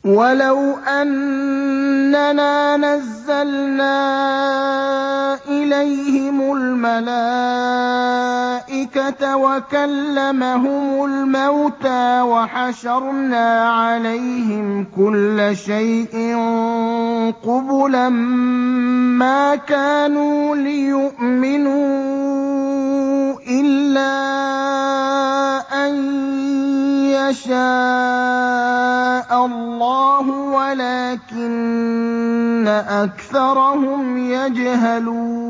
وَلَوْ أَنَّنَا نَزَّلْنَا إِلَيْهِمُ الْمَلَائِكَةَ وَكَلَّمَهُمُ الْمَوْتَىٰ وَحَشَرْنَا عَلَيْهِمْ كُلَّ شَيْءٍ قُبُلًا مَّا كَانُوا لِيُؤْمِنُوا إِلَّا أَن يَشَاءَ اللَّهُ وَلَٰكِنَّ أَكْثَرَهُمْ يَجْهَلُونَ